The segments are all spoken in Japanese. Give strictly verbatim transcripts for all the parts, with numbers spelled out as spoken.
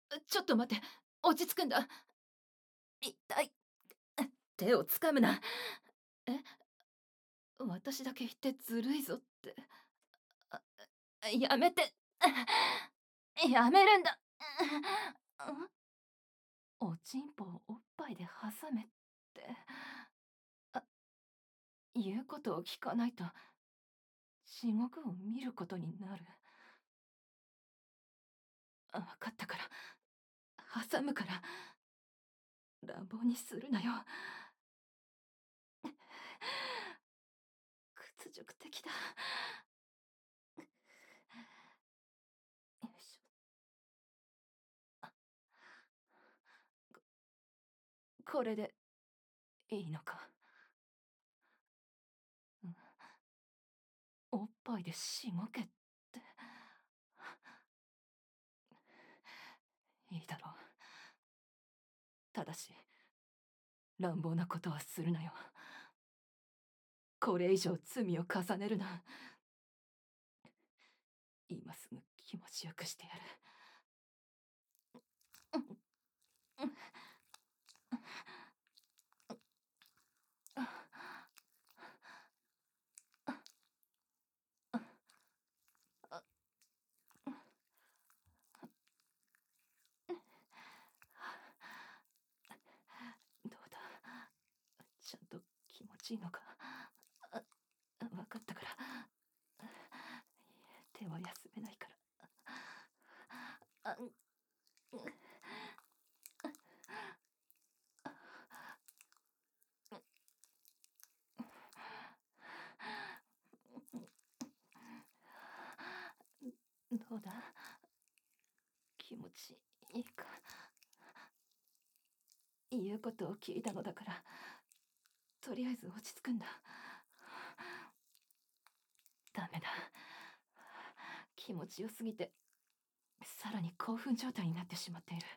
ちょっと待って、落ち着くんだ。痛い。手を掴むな。え、私だけ言ってずるいぞって。あ、やめて。やめるんだ。おちんぽをおっぱいで挟めって。あ、言うことを聞かないと地獄を見ることになる。あ、分かったから。挟むから。乱暴にするなよ。屈辱的だ。よいしょ。ここれでいいのか。うん、おっぱいでしごけって。いいだろう。ただし乱暴なことはするなよ。これ以上罪を重ねるな。今すぐ気持ちよくしてやる。どうだ、ちゃんと気持ちいいのか。あ、分かったから。手は休めないから。あ、どうだ、気持ちいいか。言うことを聞いたのだから、とりあえず落ち着くんだ。ダメだ。気持ちよすぎてさらに興奮状態になってしまっている。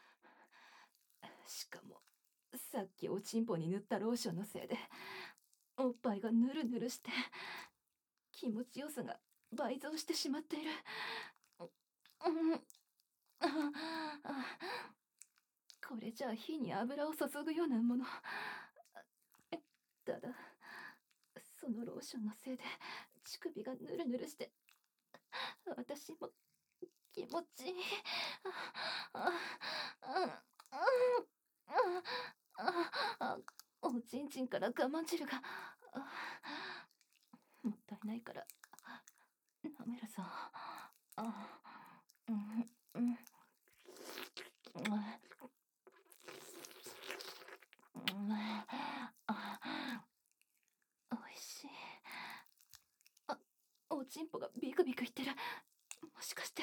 しかもさっきおちんぽに塗ったローションのせいでおっぱいがヌルヌルして気持ちよさが倍増してしまっている。これじゃあ火に油を注ぐようなもの。ただそのローションのせいで乳首がヌルヌルして私も気持ちいい。おちんちんから我慢汁がもったいないから舐めるぞ。おいしい。あ、おちんぽがビクビクいってる。もしかして。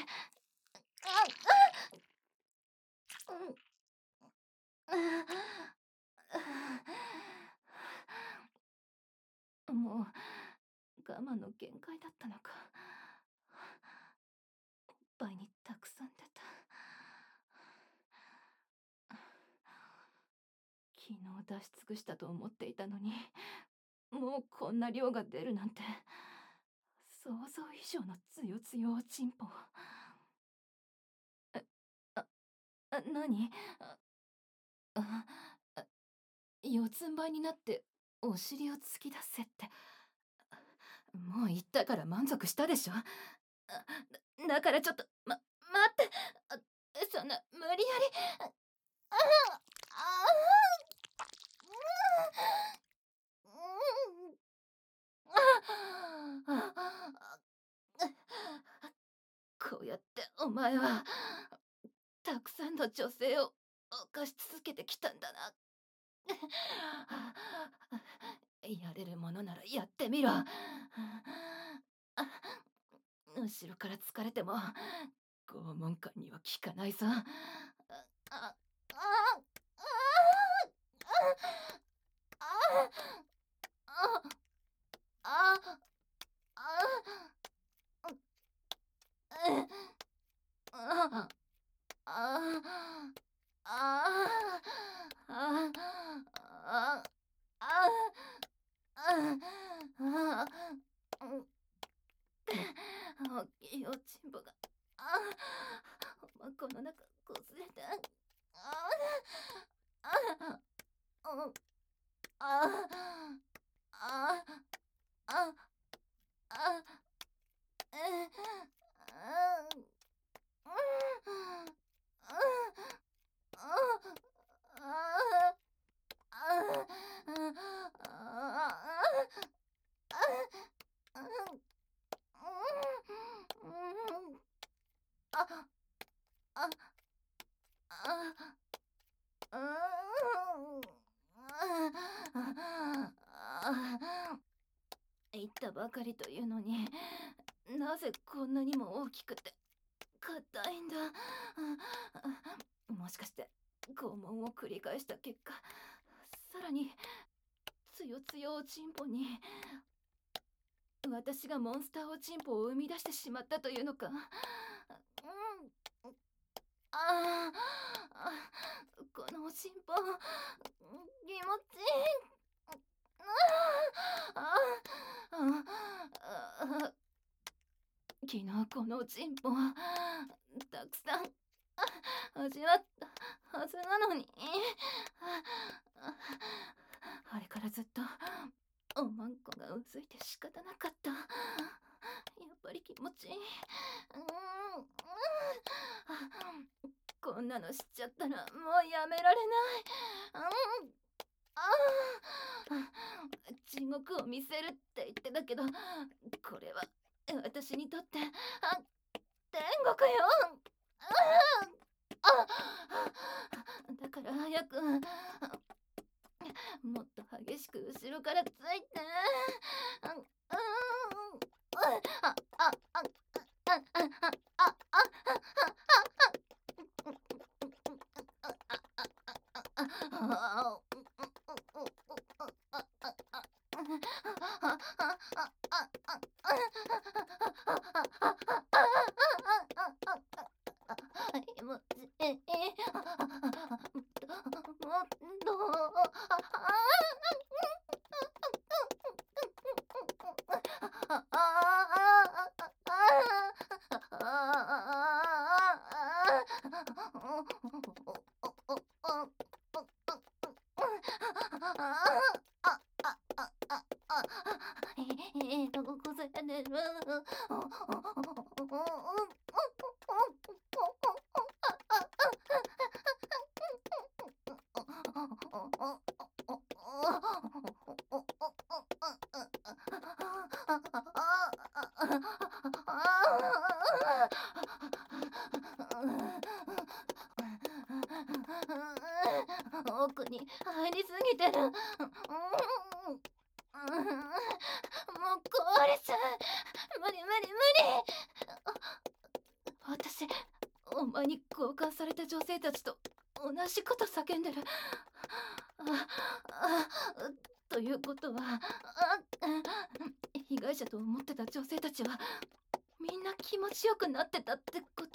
もう我慢の限界だったのか。おっぱいにたくさん出た。昨日出し尽くしたと思っていたのに、もうこんな量が出るなんて。想像以上のつよつよおちんぽ。え、あ、あ、何？あ、あ、四つん這いになってお尻を突き出せって。もう言ったから満足したでしょ。だ、だからちょっと、ま、待って。あ、そんな無理やり。ああ、こうやってお前はたくさんの女性を犯し続けてきたんだな。やれるものならやってみろ。後ろから疲れても拷問感には効かないぞ。あ、あ、あ、あ、あ、あ、あ、大きいおちんぽが、あ、おまこの中こすれて、ああ、ああ、ああ、ああ、え、あ、うん、ああ、言ったばかりというのに、なぜこんなにも大きくて硬いんだ。もしかして拷問を繰り返した結果、さらにつよつよおちんぽに私がモンスターおちんぽを生み出してしまったというのか。うん、ああ、このおちんぽ気持ちいい。ああ、ああ、昨日このおちんぽたくさん味わったはずなのに、あれからずっとおまんこがうずいて仕方なかった。やっぱり気持ちいい。うん、こんなのしちゃったらもうやめられない。うん、ああ、地獄を見せるって言ってたけど、これは私にとってあ天国よ。ああ、だから早くもっと激しく後ろからついて。うん、うん、あああああああ気持ちいい。もっと。えっと、ここさやねる。奥に入りすぎてる。うん、もう壊れちゃう。無理無理無理。私、お前に交換された女性たちと同じこと叫んでる。ああ、ということは、あ被害者と思ってた女性たちはみんな気持ちよくなってたってこと。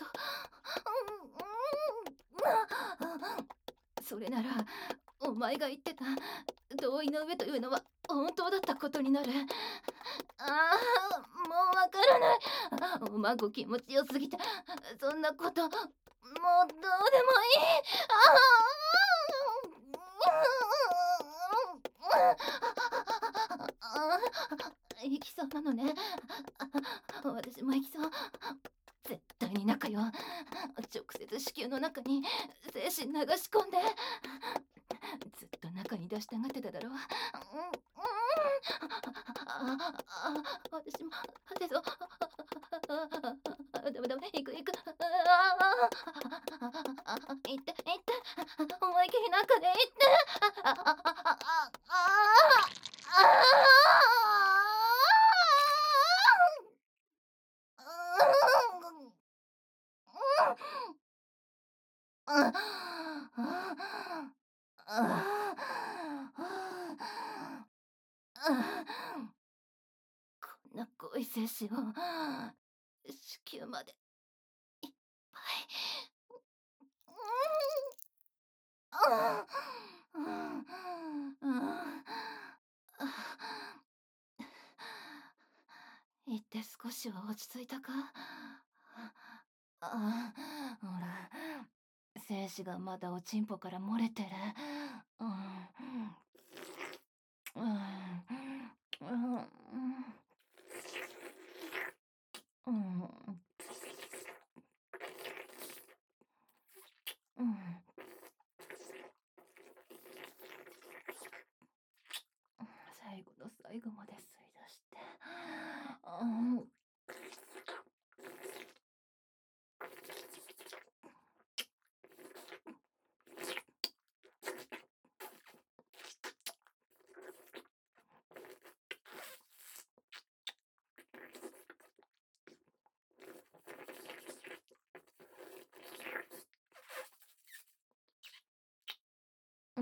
それならお前が言ってた同意の上というのは本当だったことになる。ああ、もうわからない。おまんこ気持ちよすぎてそんなこともうどうでもいい。行きそうなのね。私も行きそう。絶対に中よ。直接子宮の中に精子流し込んで。ずっと中に出したがってただろう。うん、うん、ああ、私も果てそう。ダメダメ、行く行く。ああ、行って行って。思いっきり中で行って。ああああああこんな濃い精子を子宮までいっぱい。行って少しは落ち着いたか。あ、ほら精子がまだおちんぽから漏れてる。うん。うん。うん。うん。うん。最後の最後まで吸い出して。うん。うん。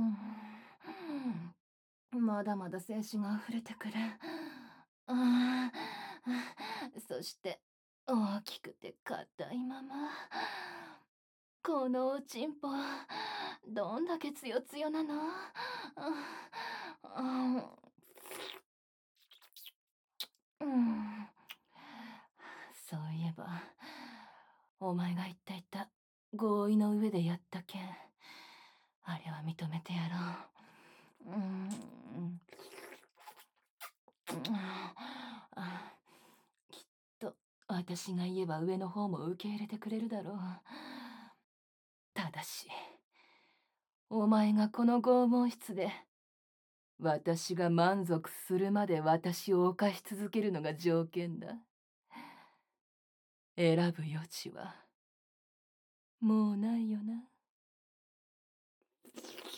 まだまだ精子が溢れてくる。ああ、そして大きくて硬いまま。このおちんぽ、どんだけつよつよなの？うん、うん。そういえば、お前が言っていた合意の上でやった件、あれは認めてやろう。うん。あ、きっと私が言えば上の方も受け入れてくれるだろう。ただし、お前がこの拷問室で私が満足するまで私を犯し続けるのが条件だ。選ぶ余地はもうないよな。